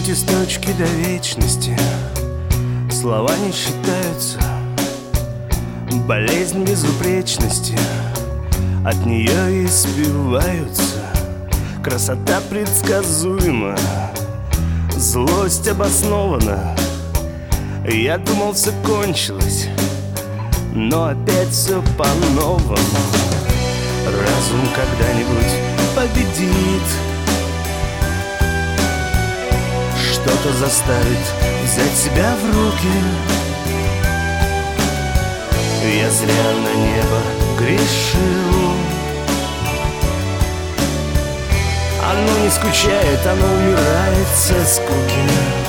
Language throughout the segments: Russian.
Путь из точки до вечности, слова не считаются. Болезнь безупречности, от нее испиваются. Красота предсказуема, злость обоснована. Я думал, все кончилось, но опять все по-новому. Разум когда-нибудь победит, что-то заставит взять себя в руки. Я зря на небо грешил. Оно не скучает, оно умирает со скуки.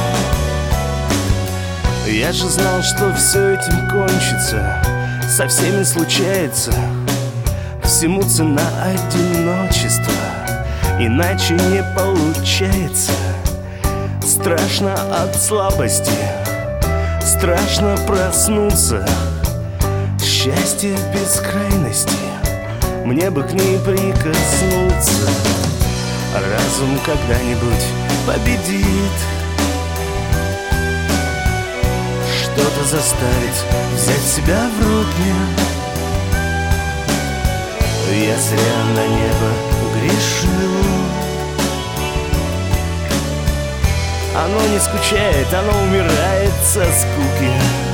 Я же знал, что все этим кончится, со всеми случается. Всему цена одиночества, иначе не получается. Страшно от слабости, страшно проснуться. Счастье в бескрайности, мне бы к ней прикоснуться. Разум когда-нибудь победит, что-то заставит взять себя в руки. Я зря на небо грешил. Оно не скучает, оно умирает со скуки.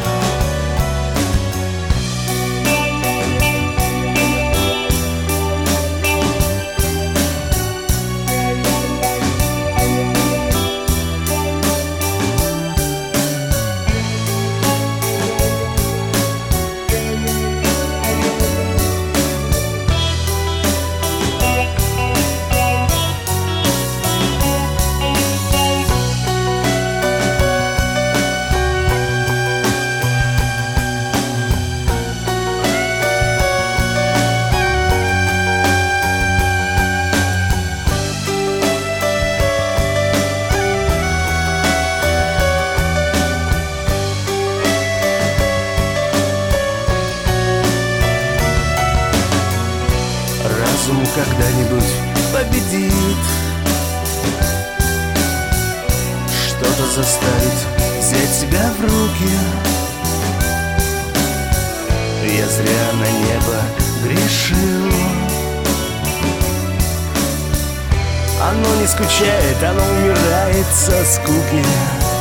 Разум когда-нибудь победит, что-то заставит взять себя в руки. Я зря на небо грешил. Оно не скучает, оно умирает со скуки.